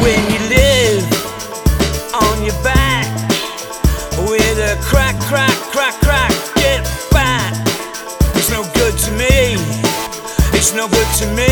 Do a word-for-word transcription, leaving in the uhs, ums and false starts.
when you live on your back with a crack, crack, crack, crack, get back. It's no good to me, it's no good to me.